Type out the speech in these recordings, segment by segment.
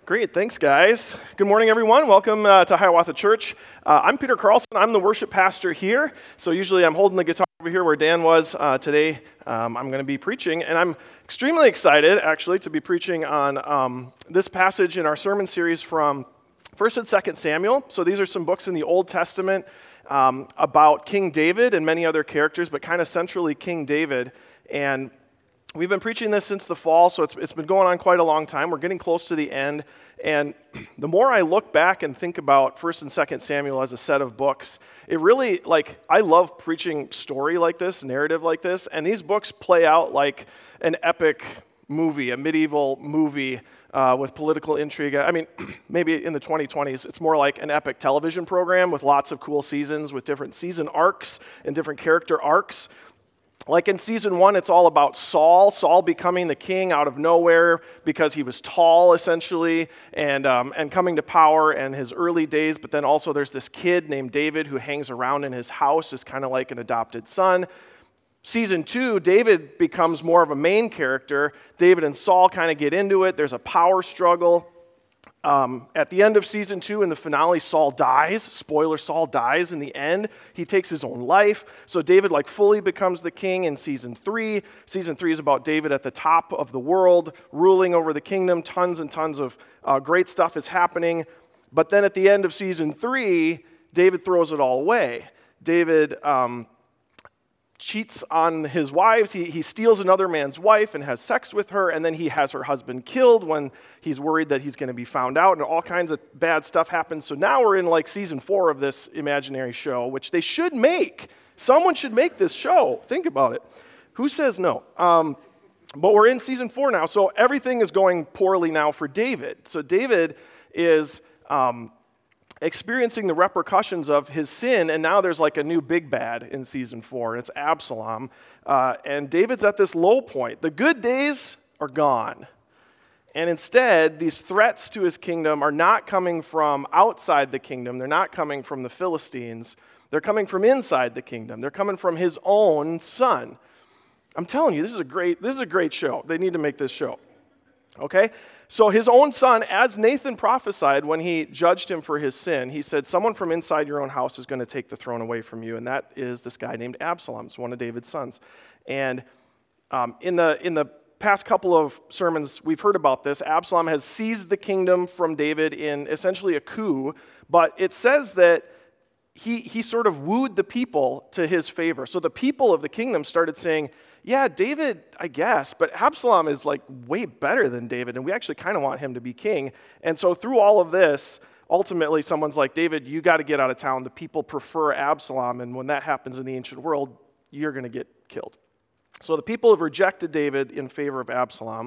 Great, thanks guys. Good morning everyone, welcome to Hiawatha Church. I'm Peter Carlson, I'm the worship pastor here. So usually I'm holding the guitar over here where Dan was. Today I'm going to be preaching, and I'm extremely excited actually to be preaching on this passage in our sermon series from 1st and 2nd Samuel. So these are some books in the Old Testament about King David and many other characters, but kind of centrally King David. And we've been preaching this since the fall, so it's been going on quite a long time. We're getting close to the end, and the more I look back and think about 1st and 2nd Samuel as a set of books, it really, I love preaching story like this, narrative like this, and these books play out like an epic movie, a medieval movie with political intrigue. I mean, maybe in the 2020s, it's more like an epic television program with lots of cool seasons, with different season arcs and different character arcs. Like in season 1, it's all about Saul becoming the king out of nowhere because he was tall, essentially, and coming to power in his early days. But then also there's this kid named David who hangs around in his house as kind of like an adopted son. Season 2, David becomes more of a main character. David and Saul kind of get into it. There's a power struggle. At the end of season 2, in the finale, Saul dies. Spoiler, Saul dies in the end. He takes his own life. So David fully becomes the king in season 3. Season 3 is about David at the top of the world, ruling over the kingdom. Tons and tons of great stuff is happening. But then at the end of season 3, David throws it all away. David cheats on his wives. He steals another man's wife and has sex with her, and then he has her husband killed when he's worried that he's going to be found out, and all kinds of bad stuff happens. So now we're in season 4 of this imaginary show, which they should make. Someone should make this show. Think about it. Who says no? But we're in season 4 now, so everything is going poorly now for David. So David is experiencing the repercussions of his sin, and now there's a new big bad in season 4, and it's Absalom. And David's at this low point. The good days are gone. And instead, these threats to his kingdom are not coming from outside the kingdom. They're not coming from the Philistines. They're coming from inside the kingdom. They're coming from his own son. I'm telling you, this is a great show. They need to make this show. Okay? So his own son, as Nathan prophesied when he judged him for his sin, he said, someone from inside your own house is going to take the throne away from you, and that is this guy named Absalom. It's one of David's sons. And in the past couple of sermons, we've heard about this. Absalom has seized the kingdom from David in essentially a coup, but it says that he sort of wooed the people to his favor. So the people of the kingdom started saying, yeah, David, I guess, but Absalom is way better than David, and we actually kind of want him to be king. And so through all of this, ultimately someone's like, David, you got to get out of town. The people prefer Absalom, and when that happens in the ancient world, you're going to get killed. So the people have rejected David in favor of Absalom,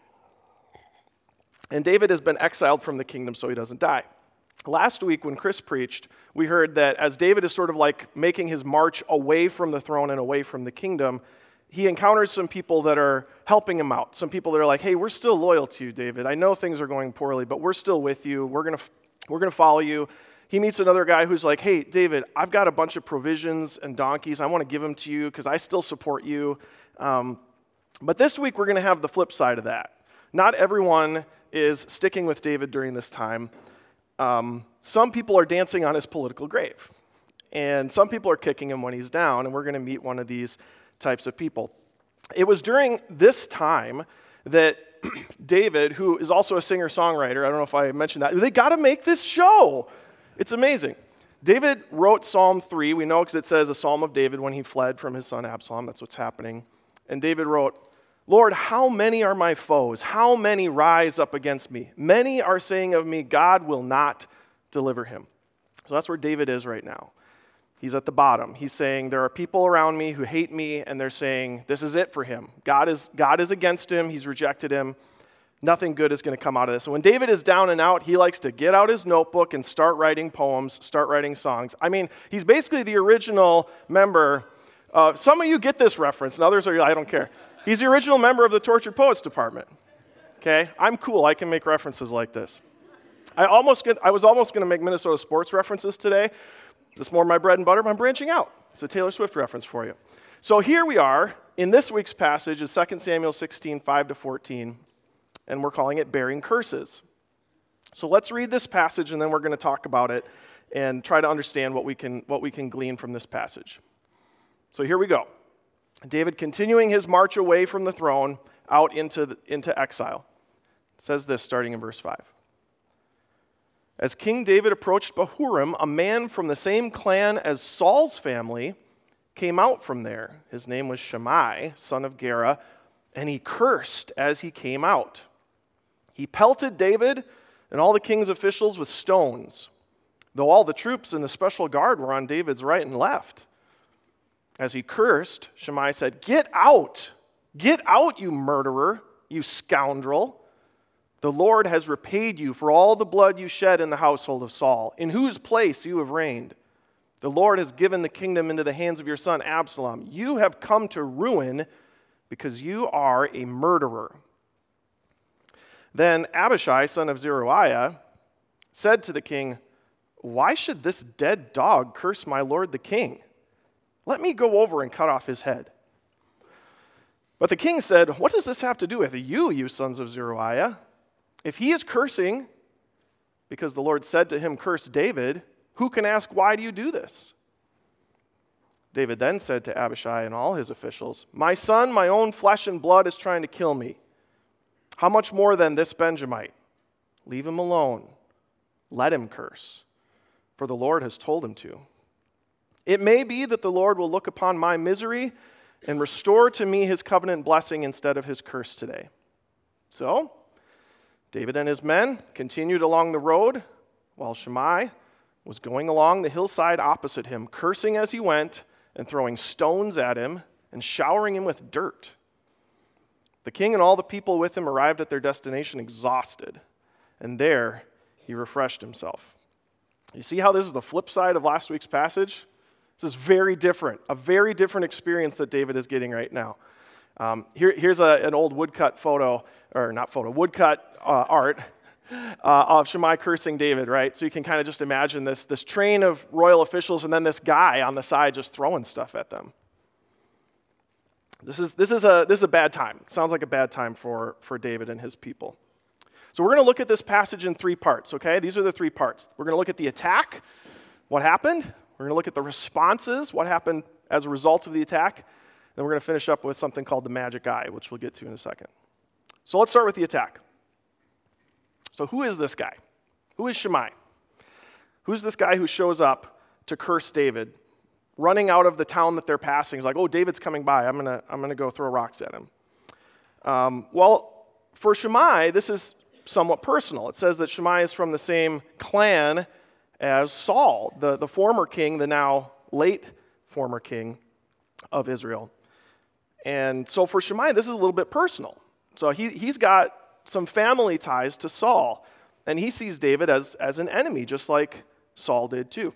and David has been exiled from the kingdom so he doesn't die. Last week when Chris preached, we heard that as David is sort of making his march away from the throne and away from the kingdom, he encounters some people that are helping him out. Some people that are like, hey, we're still loyal to you, David. I know things are going poorly, but we're still with you. We're gonna follow you. He meets another guy who's like, hey, David, I've got a bunch of provisions and donkeys. I want to give them to you because I still support you. But this week we're going to have the flip side of that. Not everyone is sticking with David during this time. Some people are dancing on his political grave. And some people are kicking him when he's down, and we're going to meet one of these types of people. It was during this time that David, who is also a singer-songwriter, I don't know if I mentioned that, they got to make this show. It's amazing. David wrote Psalm 3. We know because it says a psalm of David when he fled from his son Absalom. That's what's happening. And David wrote, Lord, how many are my foes? How many rise up against me? Many are saying of me, God will not deliver him. So that's where David is right now. He's at the bottom. He's saying, there are people around me who hate me, and they're saying, this is it for him. God is against him. He's rejected him. Nothing good is going to come out of this. And when David is down and out, he likes to get out his notebook and start writing poems, start writing songs. I mean, he's basically the original member. Some of you get this reference, and others are, I don't care. He's the original member of the Tortured Poets Department. Okay? I'm cool. I can make references like this. I was almost going to make Minnesota sports references today. That's more my bread and butter, but I'm branching out. It's a Taylor Swift reference for you. So here we are in this week's passage is 2 Samuel 16, 5-14, and we're calling it Bearing Curses. So let's read this passage, and then we're going to talk about it and try to understand what we can glean from this passage. So here we go. David continuing his march away from the throne out into exile. It says this starting in verse 5. As King David approached Bahurim, a man from the same clan as Saul's family came out from there. His name was Shimei, son of Gera, and he cursed as he came out. He pelted David and all the king's officials with stones, though all the troops and the special guard were on David's right and left. As he cursed, Shimei said, "Get out! Get out, you murderer, you scoundrel! The Lord has repaid you for all the blood you shed in the household of Saul, in whose place you have reigned. The Lord has given the kingdom into the hands of your son Absalom. You have come to ruin because you are a murderer." Then Abishai, son of Zeruiah, said to the king, "Why should this dead dog curse my lord the king? Let me go over and cut off his head." But the king said, "What does this have to do with you, you sons of Zeruiah? If he is cursing because the Lord said to him, 'Curse David,' who can ask, 'Why do you do this?'" David then said to Abishai and all his officials, "My son, my own flesh and blood, is trying to kill me. How much more than this Benjamite? Leave him alone. Let him curse, for the Lord has told him to. It may be that the Lord will look upon my misery and restore to me his covenant blessing instead of his curse today." So David and his men continued along the road, while Shimei was going along the hillside opposite him, cursing as he went and throwing stones at him and showering him with dirt. The king and all the people with him arrived at their destination exhausted, and there he refreshed himself. You see how this is the flip side of last week's passage? This is very different, a very different experience that David is getting right now. Here's an old woodcut photo, or not photo, woodcut art of Shimei cursing David, right? So you can kind of just imagine this train of royal officials and then this guy on the side just throwing stuff at them. This is a bad time. It sounds like a bad time for David and his people. So we're going to look at this passage in three parts, okay? These are the three parts. We're going to look at the attack, what happened. We're going to look at the responses, what happened as a result of the attack. Then we're going to finish up with something called the magic eye, which we'll get to in a second. So let's start with the attack. So who is this guy? Who is Shimei? Who's this guy who shows up to curse David, running out of the town that they're passing? He's like, "Oh, David's coming by. I'm gonna go throw rocks at him." Well, for Shimei, this is somewhat personal. It says that Shimei is from the same clan as Saul, the former king, the now late former king of Israel. And so for Shimei, this is a little bit personal. So he's got some family ties to Saul, and he sees David as an enemy, just like Saul did too.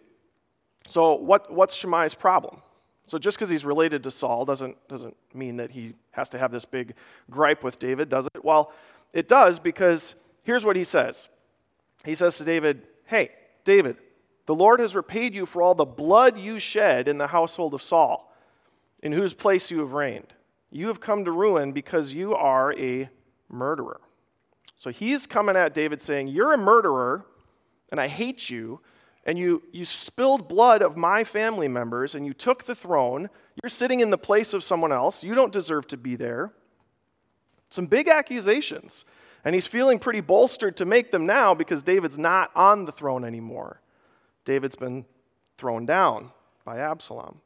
So what's Shimei's problem? So just because he's related to Saul doesn't mean that he has to have this big gripe with David, does it? Well, it does, because here's what he says. He says to David, "Hey, David, the Lord has repaid you for all the blood you shed in the household of Saul, in whose place you have reigned. You have come to ruin because you are a murderer." So he's coming at David saying, "You're a murderer, and I hate you, and you spilled blood of my family members, and you took the throne. You're sitting in the place of someone else. You don't deserve to be there." Some big accusations. And he's feeling pretty bolstered to make them now because David's not on the throne anymore. David's been thrown down by Absalom.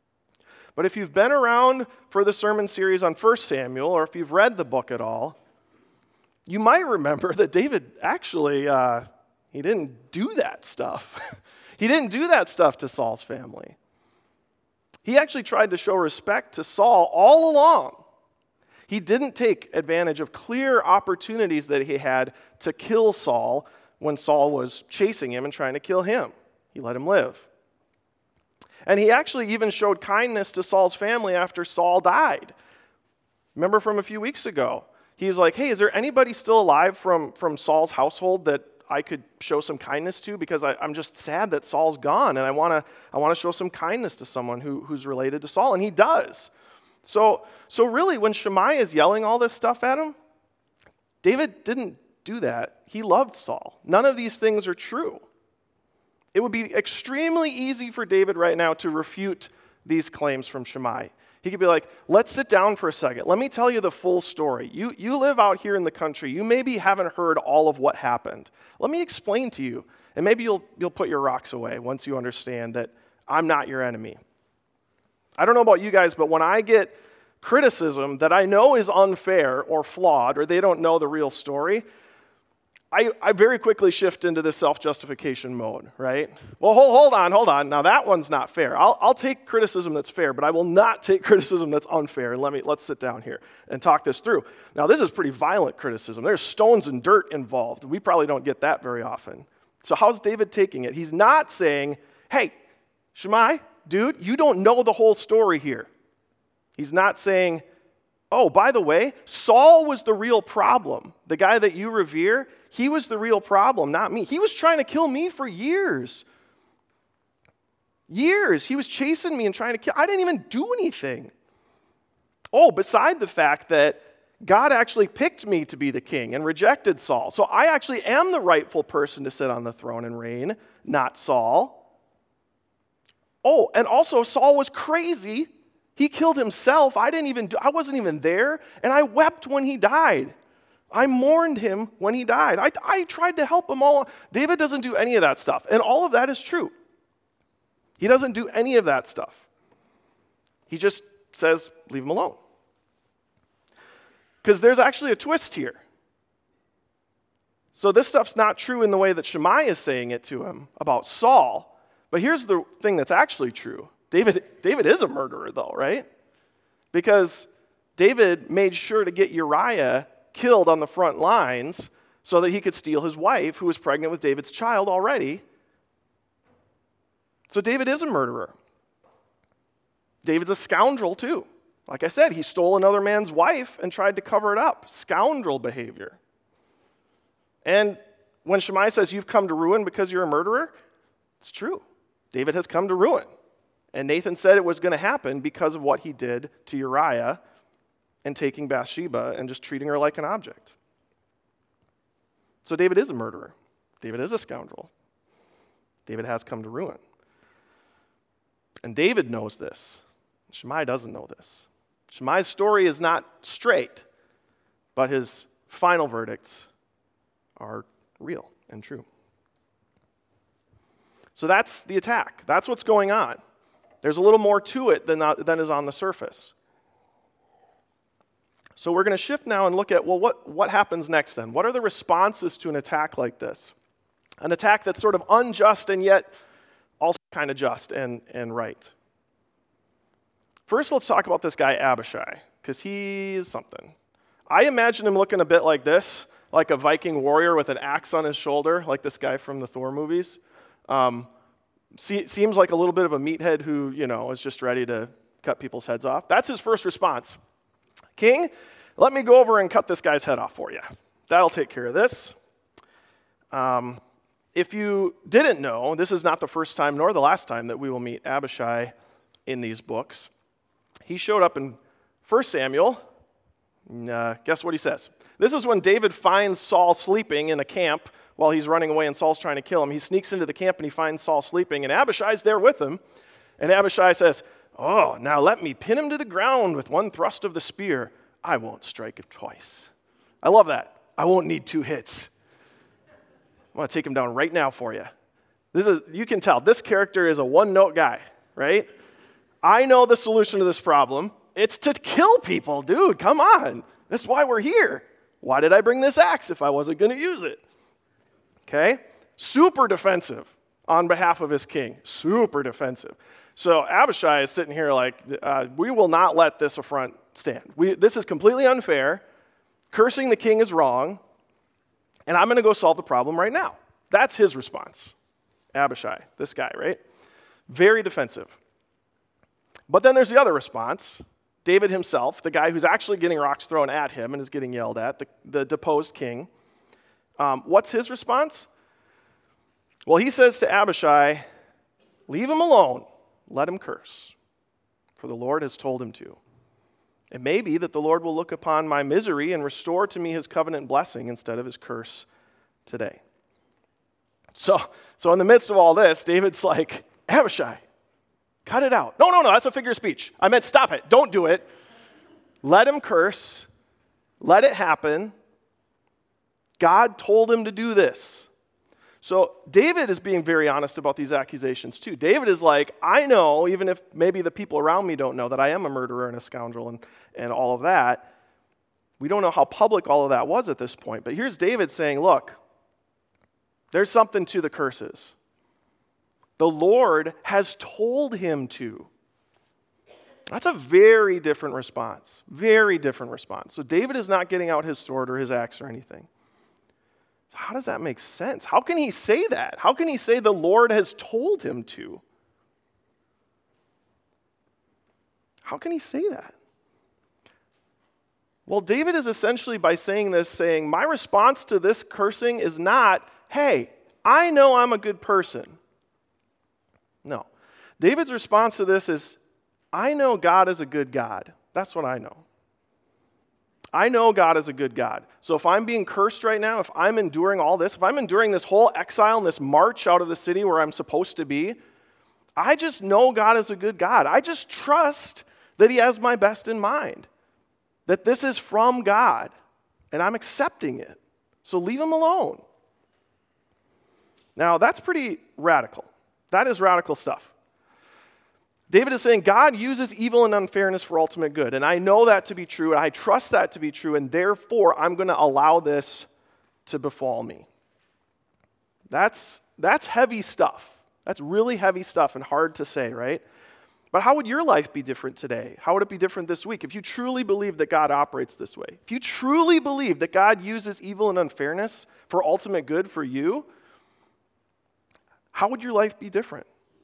But if you've been around for the sermon series on 1 Samuel, or if you've read the book at all, you might remember that David actually, he didn't do that stuff. He didn't do that stuff to Saul's family. He actually tried to show respect to Saul all along. He didn't take advantage of clear opportunities that he had to kill Saul when Saul was chasing him and trying to kill him. He let him live. And he actually even showed kindness to Saul's family after Saul died. Remember from a few weeks ago, he was like, "Hey, is there anybody still alive from Saul's household that I could show some kindness to? Because I'm just sad that Saul's gone, and I want to show some kindness to someone who's related to Saul," and he does. So really, when Shimei is yelling all this stuff at him, David didn't do that. He loved Saul. None of these things are true. It would be extremely easy for David right now to refute these claims from Shimei. He could be like, let's sit down for a second. Let me tell you the full story. You live out here in the country. You maybe haven't heard all of what happened. Let me explain to you. And maybe you'll put your rocks away once you understand that I'm not your enemy. I don't know about you guys, but when I get criticism that I know is unfair or flawed, or they don't know the real story, I very quickly shift into this self-justification mode, right? Well, hold on. Now that one's not fair. I'll take criticism that's fair, but I will not take criticism that's unfair. And let's sit down here and talk this through. Now this is pretty violent criticism. There's stones and dirt involved. We probably don't get that very often. So how's David taking it? He's not saying, hey, Shimei, dude, you don't know the whole story here. He's not saying, oh, by the way, Saul was the real problem. The guy that you revere, he was the real problem, not me. He was trying to kill me for years. Years. He was chasing me and trying to kill. I didn't even do anything. Oh, beside the fact that God actually picked me to be the king and rejected Saul. So I actually am the rightful person to sit on the throne and reign, not Saul. Oh, and also Saul was crazy. He killed himself. I wasn't even there, and I wept when he died. I mourned him when he died. I tried to help him all. David doesn't do any of that stuff, and all of that is true. He doesn't do any of that stuff. He just says, leave him alone. Because there's actually a twist here. So this stuff's not true in the way that Shimei is saying it to him about Saul, but here's the thing that's actually true. David is a murderer, though, right? Because David made sure to get Uriah killed on the front lines so that he could steal his wife, who was pregnant with David's child already. So David is a murderer. David's a scoundrel, too. Like I said, he stole another man's wife and tried to cover it up. Scoundrel behavior. And when Shimei says, you've come to ruin because you're a murderer, it's true. David has come to ruin. And Nathan said it was going to happen because of what he did to Uriah and taking Bathsheba and just treating her like an object. So David is a murderer. David is a scoundrel. David has come to ruin. And David knows this. Shimei doesn't know this. Shimei's story is not straight, but his final verdicts are real and true. So that's the attack. That's what's going on. There's a little more to it than is on the surface. So we're going to shift now and look at, well, what happens next then? What are the responses to an attack like this? An attack that's sort of unjust and yet also kind of just and right. First, let's talk about this guy Abishai, because he's something. I imagine him looking a bit like this, like a Viking warrior with an axe on his shoulder, like this guy from the Thor movies. Seems like a little bit of a meathead who, is just ready to cut people's heads off. That's his first response. King, let me go over and cut this guy's head off for you. That'll take care of this. If you didn't know, this is not the first time nor the last time that we will meet Abishai in these books. He showed up in 1 Samuel. Guess what he says? This is when David finds Saul sleeping in a camp while he's running away and Saul's trying to kill him. He sneaks into the camp and he finds Saul sleeping, and Abishai's there with him. And Abishai says, oh, now let me pin him to the ground with one thrust of the spear. I won't strike him twice. I love that. I won't need 2 hits. I want to take him down right now for you. You can tell, this character is a one-note guy, right? I know the solution to this problem. It's to kill people, dude. Come on. That's why we're here. Why did I bring this axe if I wasn't going to use it? Okay? Super defensive on behalf of his king. Super defensive. So Abishai is sitting here like, we will not let this affront stand. This is completely unfair. Cursing the king is wrong. And I'm going to go solve the problem right now. That's his response. Abishai, this guy, right? Very defensive. But then there's the other response. David himself, the guy who's actually getting rocks thrown at him and is getting yelled at, the deposed king. What's his response? Well, he says to Abishai, leave him alone. Let him curse, for the Lord has told him to. It may be that the Lord will look upon my misery and restore to me his covenant blessing instead of his curse today. So in the midst of all this, David's like, Abishai, cut it out. No, that's a figure of speech. I meant stop it. Don't do it. Let him curse. Let it happen. God told him to do this. So David is being very honest about these accusations too. David is like, I know, even if maybe the people around me don't know, that I am a murderer and a scoundrel and all of that. We don't know how public all of that was at this point. But here's David saying, look, there's something to the curses. The Lord has told him to. That's a very different response. Very different response. So David is not getting out his sword or his axe or anything. So how does that make sense? How can he say that? How can he say the Lord has told him to? How can he say that? Well, David is essentially by saying this, saying, my response to this cursing is not, hey, I know I'm a good person. No. David's response to this is, I know God is a good God. That's what I know. I know God is a good God. So if I'm being cursed right now, if I'm enduring all this, if I'm enduring this whole exile and this march out of the city where I'm supposed to be, I just know God is a good God. I just trust that he has my best in mind, that this is from God, and I'm accepting it. So leave him alone. Now, that's pretty radical. That is radical stuff. David is saying God uses evil and unfairness for ultimate good, and I know that to be true, and I trust that to be true, and therefore I'm going to allow this to befall me. That's heavy stuff. That's really heavy stuff and hard to say, right? But how would your life be different today? How would it be different this week if you truly believe that God operates this way? If you truly believe that God uses evil and unfairness for ultimate good for you, how would your life be different?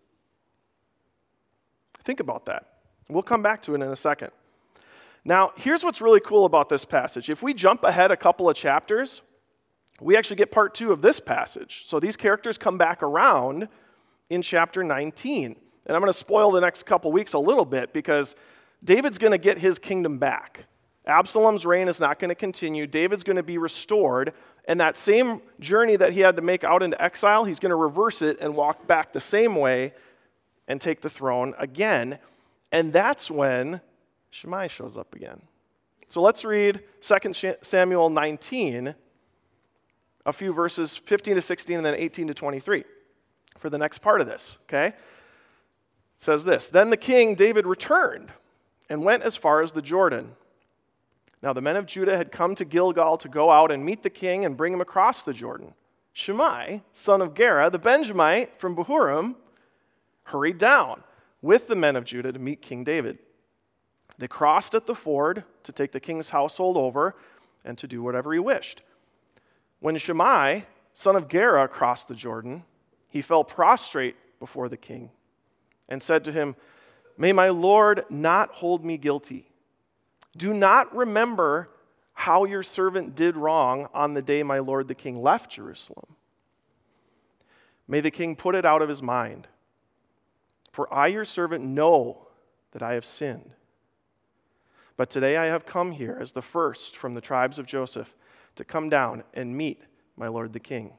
Think about that. We'll come back to it in a second. Now, here's what's really cool about this passage. If we jump ahead a couple of chapters, we actually get part 2 of this passage. So these characters come back around in chapter 19. And I'm going to spoil the next couple weeks a little bit because David's going to get his kingdom back. Absalom's reign is not going to continue. David's going to be restored. And that same journey that he had to make out into exile, he's going to reverse it and walk back the same way and take the throne again. And that's when Shimei shows up again. So let's read 2 Samuel 19, a few verses 15 to 16 and then 18 to 23 for the next part of this, okay? It says this, Then the king David returned and went as far as the Jordan. Now the men of Judah had come to Gilgal to go out and meet the king and bring him across the Jordan. Shimei, son of Gera, the Benjamite from Bahurim, hurried down with the men of Judah to meet King David. They crossed at the ford to take the king's household over and to do whatever he wished. When Shimei, son of Gera, crossed the Jordan, he fell prostrate before the king and said to him, May my Lord not hold me guilty. Do not remember how your servant did wrong on the day my lord the king left Jerusalem. May the king put it out of his mind. For I, your servant, know that I have sinned. But today I have come here as the first from the tribes of Joseph to come down and meet my lord the king.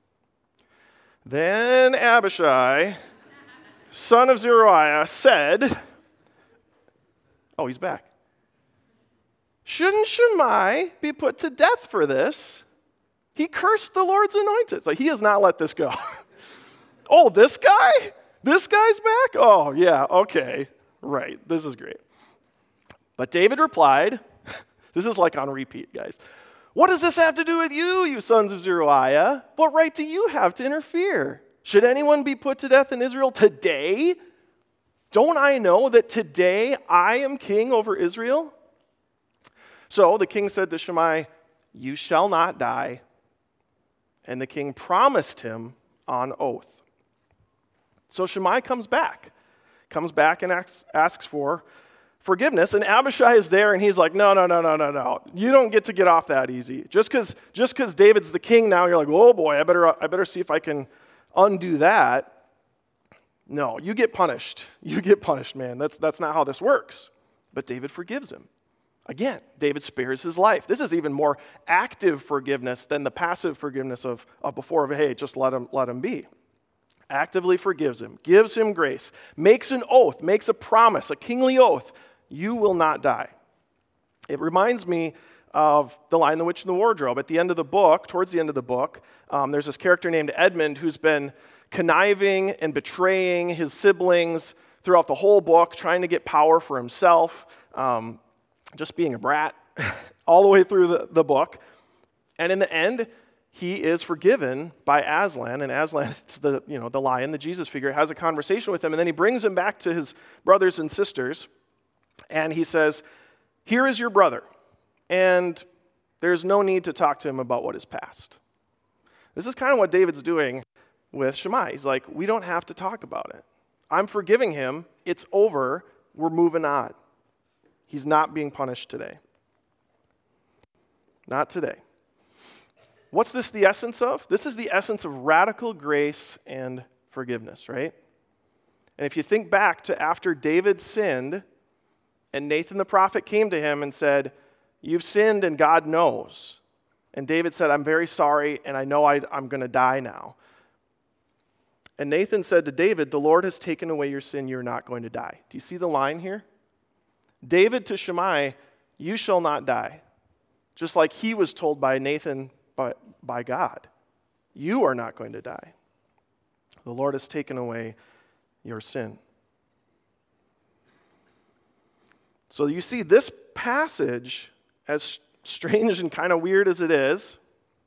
Then Abishai, son of Zeruiah, said, oh, he's back. Shouldn't Shimei be put to death for this? He cursed the Lord's anointed. So he has not let this go. Oh, this guy? This guy's back? Oh, yeah, okay. Right, this is great. But David replied, this is like on repeat, guys. What does this have to do with you, you sons of Zeruiah? What right do you have to interfere? Should anyone be put to death in Israel today? Don't I know that today I am king over Israel? So the king said to Shimei, You shall not die. And the king promised him on oath. So Shimei comes back and asks for forgiveness. And Abishai is there, and he's like, no. You don't get off that easy. Just because David's the king now, you're like, oh boy, I better see if I can undo that. No, you get punished. You get punished, man. That's not how this works. But David forgives him. Again, David spares his life. This is even more active forgiveness than the passive forgiveness of before, hey, just let him be. Actively forgives him, gives him grace, makes an oath, makes a promise, a kingly oath. You will not die. It reminds me of The Lion, the Witch, and the Wardrobe. At the end of the book, towards the end of the book, there's this character named Edmund who's been conniving and betraying his siblings throughout the whole book, trying to get power for himself, just being a brat all the way through the book. And in the end, he is forgiven by Aslan, and Aslan, it's the lion, the Jesus figure, has a conversation with him, and then he brings him back to his brothers and sisters, and he says, here is your brother, and there's no need to talk to him about what is past. This is kind of what David's doing with Shimei. He's like, we don't have to talk about it. I'm forgiving him. It's over. We're moving on. He's not being punished today. Not today. What's this the essence of? This is the essence of radical grace and forgiveness, right? And if you think back to after David sinned, and Nathan the prophet came to him and said, you've sinned and God knows. And David said, I'm very sorry, and I know I'm going to die now. And Nathan said to David, the Lord has taken away your sin, you're not going to die. Do you see the line here? David to Shimei, you shall not die. Just like he was told by Nathan, by God, you are not going to die. The Lord has taken away your sin. So you see, this passage, as strange and kind of weird as it is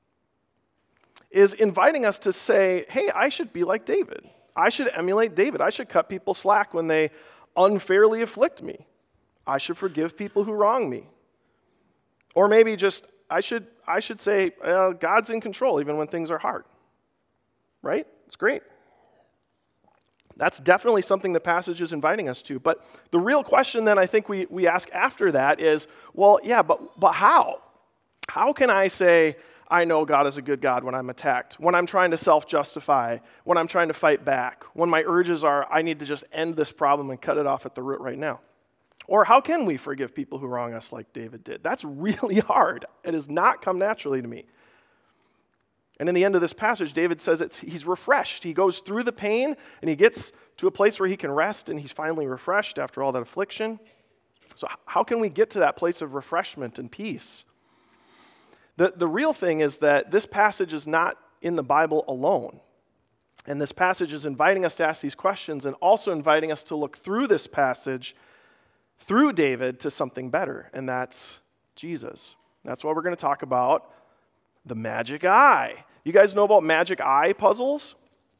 inviting us to say, hey, I should be like David. I should emulate David. I should cut people slack when they unfairly afflict me. I should forgive people who wrong me. Or maybe just, I should say, God's in control even when things are hard. Right? It's great. That's definitely something the passage is inviting us to. But the real question then I think we ask after that is, well, yeah, but how? How can I say, I know God is a good God when I'm attacked, when I'm trying to self-justify, when I'm trying to fight back, when my urges are, I need to just end this problem and cut it off at the root right now? Or how can we forgive people who wrong us like David did? That's really hard. It has not come naturally to me. And in the end of this passage, David says he's refreshed. He goes through the pain, and he gets to a place where he can rest, and he's finally refreshed after all that affliction. So how can we get to that place of refreshment and peace? The real thing is that this passage is not in the Bible alone. And this passage is inviting us to ask these questions and also inviting us to look through this passage, through David, to something better, and that's Jesus. That's why we're going to talk about the magic eye. You guys know about magic eye puzzles?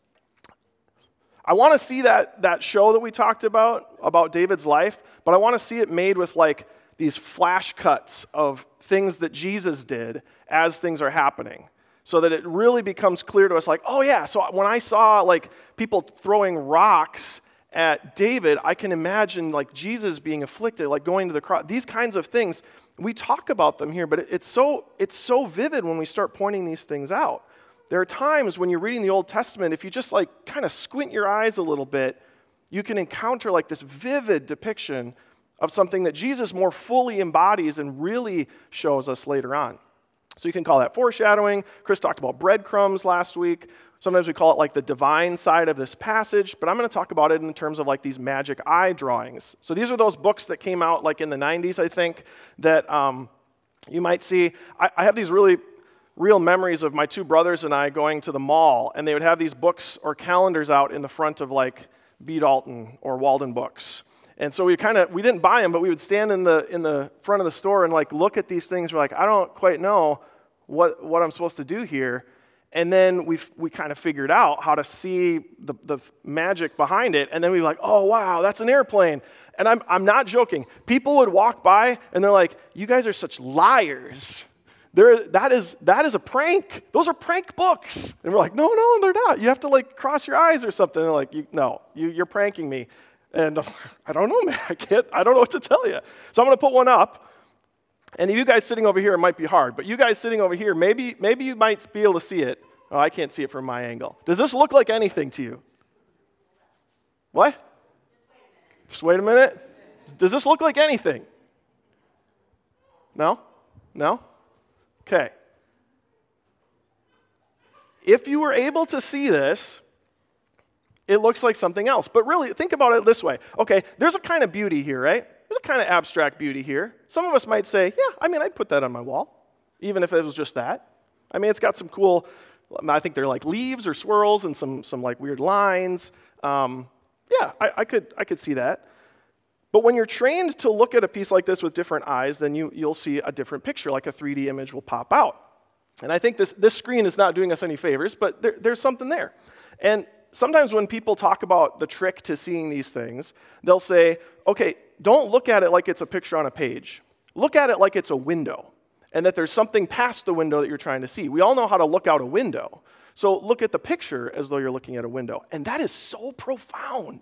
I want to see that show that we talked about David's life, but I want to see it made with like these flash cuts of things that Jesus did as things are happening, so that it really becomes clear to us like, oh yeah, so when I saw like people throwing rocks at David, I can imagine like Jesus being afflicted, like going to the cross. These kinds of things, we talk about them here, but it's so vivid when we start pointing these things out. There are times when you're reading the Old Testament, if you just like kind of squint your eyes a little bit, you can encounter like this vivid depiction of something that Jesus more fully embodies and really shows us later on. So you can call that foreshadowing. Chris talked about breadcrumbs last week. Sometimes we call it like the divine side of this passage, but I'm going to talk about it in terms of like these magic eye drawings. So these are those books that came out like in the 90s, I think, that you might see. I have these really real memories of my two brothers and I going to the mall, and they would have these books or calendars out in the front of like B. Dalton or Walden Books. And so we didn't buy them, but we would stand in the front of the store and like look at these things. We're like, I don't quite know what I'm supposed to do here. And then we kind of figured out how to see the magic behind it. And then we were like, oh wow, that's an airplane. And I'm not joking. People would walk by and they're like, you guys are such liars. That is a prank. Those are prank books. And we're like, no, they're not. You have to like cross your eyes or something. And they're like, you're pranking me. And I don't know, man. I don't know what to tell you. So I'm going to put one up. And you guys sitting over here, it might be hard. But you guys sitting over here, maybe you might be able to see it. Oh, I can't see it from my angle. Does this look like anything to you? What? Just wait a minute. Does this look like anything? No? No? Okay. If you were able to see this, it looks like something else. But really, think about it this way. Okay, there's a kind of beauty here, right? There's a kind of abstract beauty here. Some of us might say, yeah, I'd put that on my wall, even if it was just that. It's got some cool, I think they're like leaves or swirls and some like weird lines. I could see that. But when you're trained to look at a piece like this with different eyes, then you'll see a different picture, like a 3D image will pop out. And I think this screen is not doing us any favors, but there's something there. And sometimes when people talk about the trick to seeing these things, they'll say, okay, don't look at it like it's a picture on a page. Look at it like it's a window, and that there's something past the window that you're trying to see. We all know how to look out a window. So look at the picture as though you're looking at a window. And that is so profound.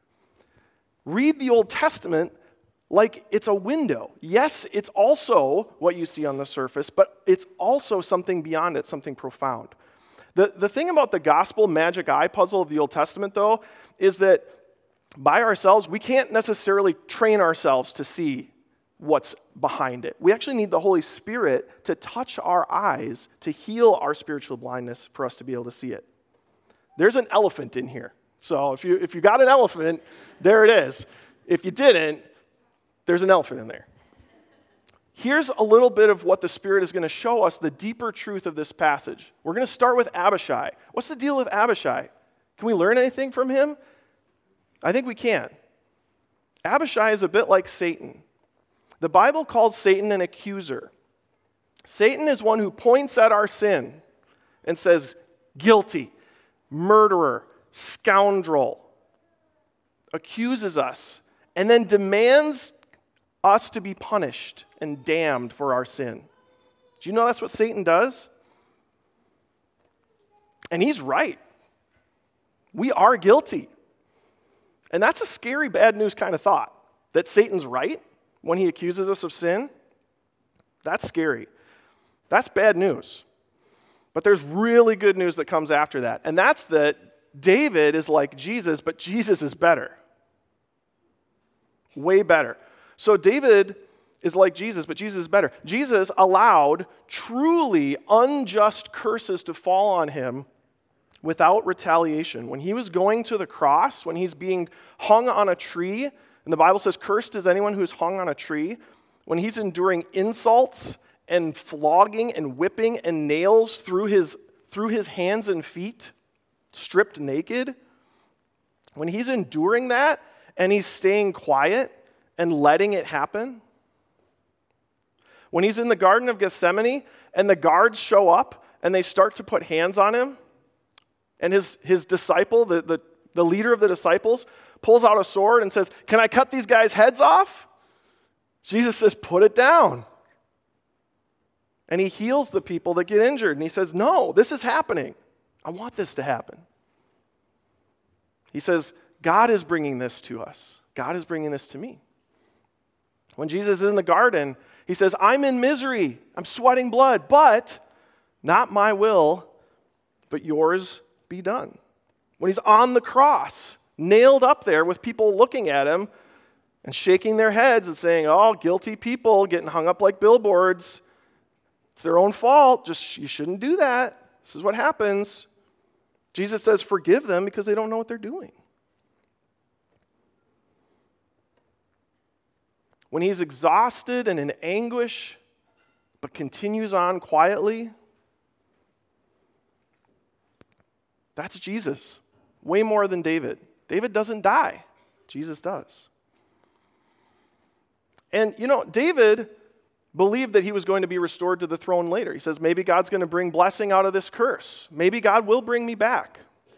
Read the Old Testament like it's a window. Yes, it's also what you see on the surface, but it's also something beyond it, something profound. The thing about the gospel magic eye puzzle of the Old Testament, though, is that by ourselves, we can't necessarily train ourselves to see what's behind it. We actually need the Holy Spirit to touch our eyes, to heal our spiritual blindness for us to be able to see it. There's an elephant in here. So if you got an elephant, there it is. If you didn't, there's an elephant in there. Here's a little bit of what the Spirit is going to show us, the deeper truth of this passage. We're going to start with Abishai. What's the deal with Abishai? Can we learn anything from him? I think we can. Abishai is a bit like Satan. The Bible calls Satan an accuser. Satan is one who points at our sin and says, guilty, murderer, scoundrel, accuses us, and then demands us to be punished and damned for our sin. Do you know that's what Satan does? And he's right. We are guilty. And that's a scary, bad news kind of thought, that Satan's right when he accuses us of sin. That's scary. That's bad news. But there's really good news that comes after that, and that's that David is like Jesus, but Jesus is better. Way better. So David is like Jesus, but Jesus is better. Jesus allowed truly unjust curses to fall on him without retaliation. When he was going to the cross, when he's being hung on a tree, and the Bible says, cursed is anyone who is hung on a tree, when he's enduring insults and flogging and whipping and nails through his hands and feet, stripped naked, when he's enduring that and he's staying quiet and letting it happen, when he's in the Garden of Gethsemane and the guards show up and they start to put hands on him, and his disciple, the leader of the disciples, pulls out a sword and says, "Can I cut these guys' heads off?" Jesus says, "Put it down." And he heals the people that get injured. And he says, "No, this is happening. I want this to happen." He says, God is bringing this to us. God is bringing this to me. When Jesus is in the garden, he says, "I'm in misery. I'm sweating blood, but not my will, but yours be done." When he's on the cross, nailed up there with people looking at him and shaking their heads and saying, "Oh, guilty people getting hung up like billboards. It's their own fault. You shouldn't do that. This is what happens." Jesus says, "Forgive them because they don't know what they're doing." When he's exhausted and in anguish, but continues on quietly, that's Jesus. Way more than David. David doesn't die. Jesus does. And David believed that he was going to be restored to the throne later. He says, maybe God's going to bring blessing out of this curse. Maybe God will bring me back.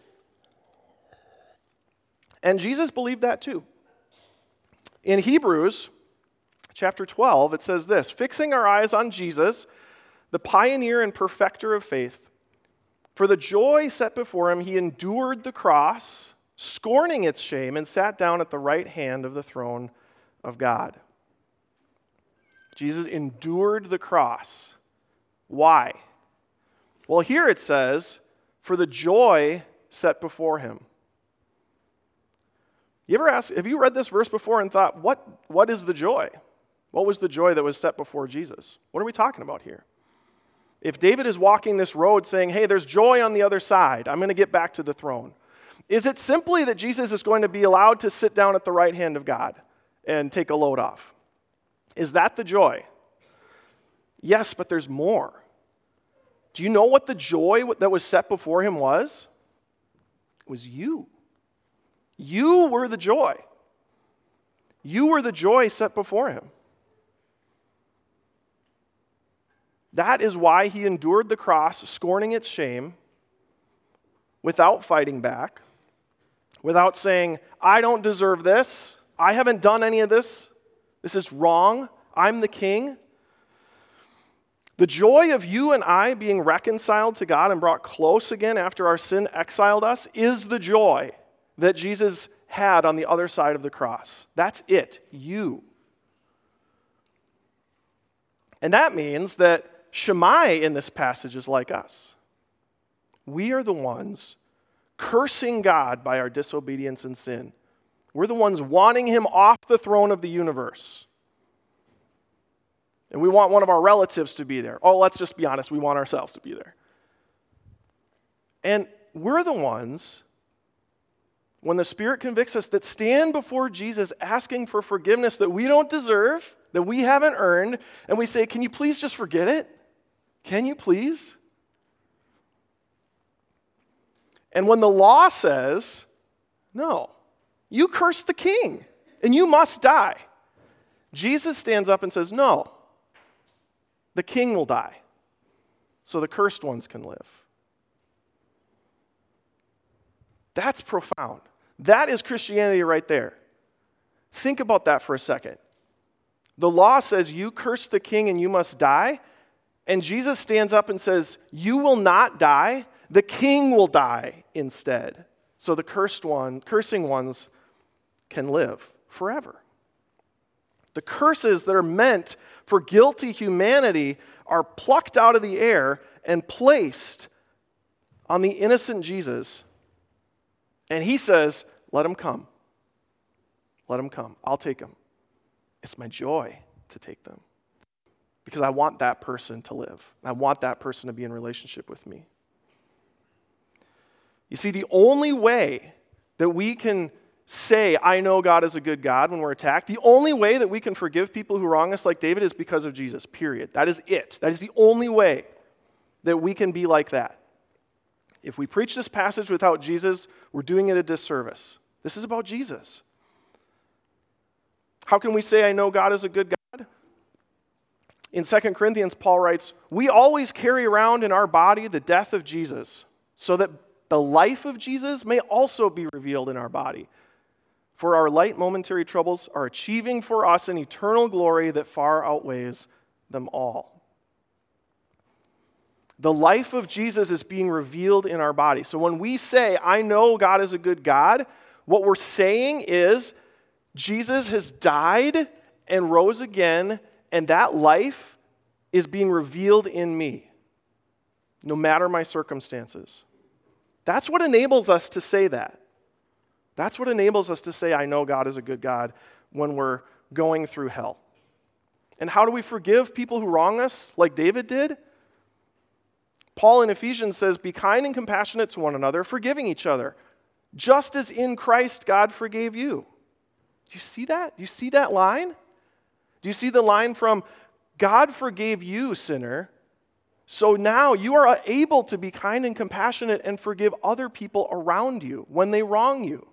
And Jesus believed that too. In Hebrews chapter 12, it says this, "Fixing our eyes on Jesus, the pioneer and perfecter of faith, for the joy set before him, he endured the cross, scorning its shame, and sat down at the right hand of the throne of God." Jesus endured the cross. Why? Well, here it says, for the joy set before him. You ever ask, have you read this verse before and thought, what is the joy? What was the joy that was set before Jesus? What are we talking about here? If David is walking this road saying, hey, there's joy on the other side, I'm going to get back to the throne, is it simply that Jesus is going to be allowed to sit down at the right hand of God and take a load off? Is that the joy? Yes, but there's more. Do you know what the joy that was set before him was? It was you. You were the joy. You were the joy set before him. That is why he endured the cross, scorning its shame, without fighting back, without saying, I don't deserve this. I haven't done any of this. This is wrong. I'm the king. The joy of you and I being reconciled to God and brought close again after our sin exiled us is the joy that Jesus had on the other side of the cross. That's it, you. And that means that Shammai in this passage is like us. We are the ones cursing God by our disobedience and sin. We're the ones wanting him off the throne of the universe. And we want one of our relatives to be there. Oh, let's just be honest, we want ourselves to be there. And we're the ones, when the Spirit convicts us, that stand before Jesus asking for forgiveness that we don't deserve, that we haven't earned, and we say, can you please just forget it? Can you please? And when the law says, no, you cursed the king, and you must die, Jesus stands up and says, no, the king will die, so the cursed ones can live. That's profound. That is Christianity right there. Think about that for a second. The law says you curse the king and you must die, and Jesus stands up and says, you will not die, the king will die instead. So the cursing ones can live forever. The curses that are meant for guilty humanity are plucked out of the air and placed on the innocent Jesus. And he says, let him come. Let him come. I'll take him. It's my joy to take them. Because I want that person to live. I want that person to be in relationship with me. You see, the only way that we can say, I know God is a good God when we're attacked, the only way that we can forgive people who wrong us like David is because of Jesus, period. That is it. That is the only way that we can be like that. If we preach this passage without Jesus, we're doing it a disservice. This is about Jesus. How can we say, I know God is a good God? In 2 Corinthians, Paul writes, we always carry around in our body the death of Jesus, so that the life of Jesus may also be revealed in our body. For our light momentary troubles are achieving for us an eternal glory that far outweighs them all. The life of Jesus is being revealed in our body. So when we say, I know God is a good God, what we're saying is, Jesus has died and rose again, and that life is being revealed in me, no matter my circumstances. That's what enables us to say that. That's what enables us to say, I know God is a good God, when we're going through hell. And how do we forgive people who wrong us, like David did? Paul in Ephesians says, be kind and compassionate to one another, forgiving each other, just as in Christ God forgave you. Do you see that? Do you see that line? Do you see the line from, God forgave you, sinner, so now you are able to be kind and compassionate and forgive other people around you when they wrong you.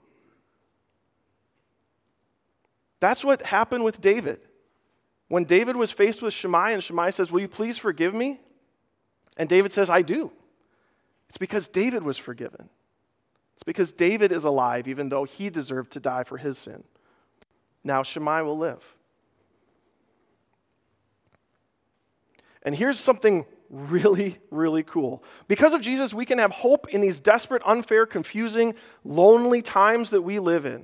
That's what happened with David. When David was faced with Shammai, and Shammai says, will you please forgive me? And David says, I do. It's because David was forgiven. It's because David is alive, even though he deserved to die for his sin. Now Shammai will live. And here's something really, really cool. Because of Jesus, we can have hope in these desperate, unfair, confusing, lonely times that we live in.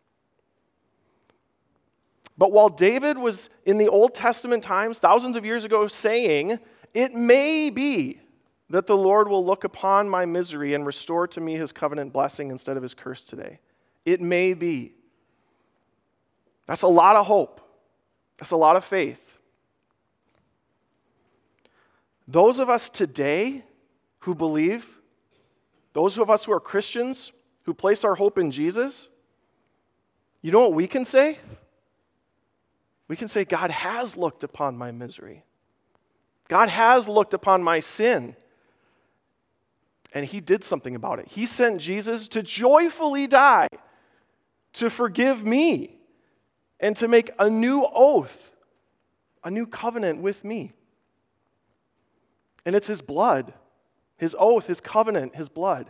But while David was in the Old Testament times, thousands of years ago, saying, it may be that the Lord will look upon my misery and restore to me his covenant blessing instead of his curse today. It may be. That's a lot of hope. That's a lot of faith. Those of us today who believe, those of us who are Christians, who place our hope in Jesus, you know what we can say? We can say, God has looked upon my misery. God has looked upon my sin. And he did something about it. He sent Jesus to joyfully die, to forgive me, and to make a new oath, a new covenant with me. And it's his blood, his oath, his covenant, his blood.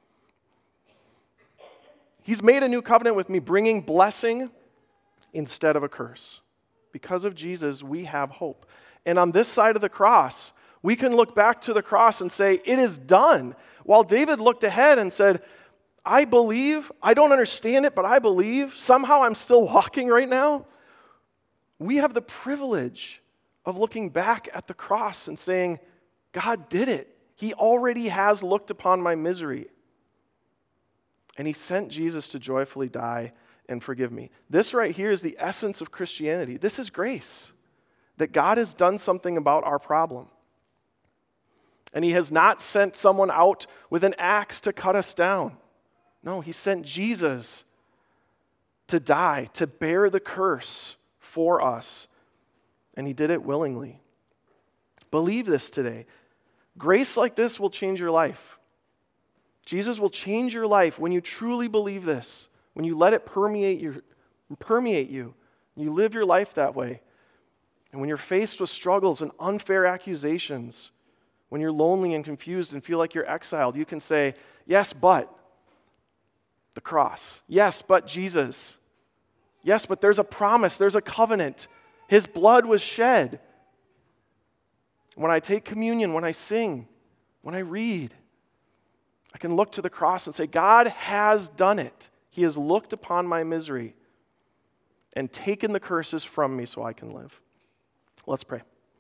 He's made a new covenant with me, bringing blessing instead of a curse. Because of Jesus, we have hope. And on this side of the cross, we can look back to the cross and say, it is done. While David looked ahead and said, I believe, I don't understand it, but I believe, somehow I'm still walking right now. We have the privilege of looking back at the cross and saying, God did it. He already has looked upon my misery. And he sent Jesus to joyfully die and forgive me. This right here is the essence of Christianity. This is grace, that God has done something about our problem. And he has not sent someone out with an axe to cut us down. No, he sent Jesus to die, to bear the curse for us. And he did it willingly. Believe this today. Grace like this will change your life. Jesus will change your life when you truly believe this, when you let it permeate you, you live your life that way. And when you're faced with struggles and unfair accusations, when you're lonely and confused and feel like you're exiled, you can say, yes, but the cross. Yes, but Jesus. Yes, but there's a promise, there's a covenant. His blood was shed. When I take communion, when I sing, when I read, I can look to the cross and say, God has done it. He has looked upon my misery and taken the curses from me so I can live. Let's pray.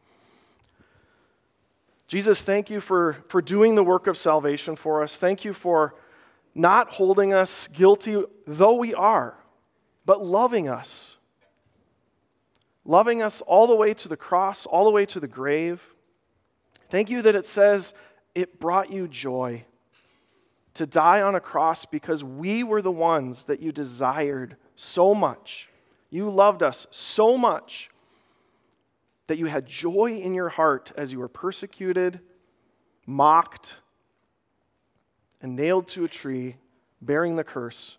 Jesus, thank you for doing the work of salvation for us. Thank you for not holding us guilty, though we are, but loving us. Loving us all the way to the cross, all the way to the grave. Thank you that it says it brought you joy to die on a cross because we were the ones that you desired so much. You loved us so much that you had joy in your heart as you were persecuted, mocked, and nailed to a tree, bearing the curse.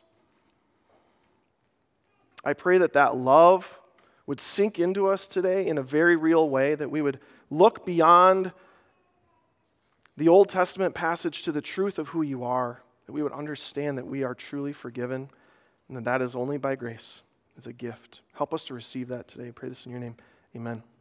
I pray that that love would sink into us today in a very real way, that we would look beyond the Old Testament passage to the truth of who you are, that we would understand that we are truly forgiven, and that is only by grace. It's a gift. Help us to receive that today. I pray this in your name. Amen.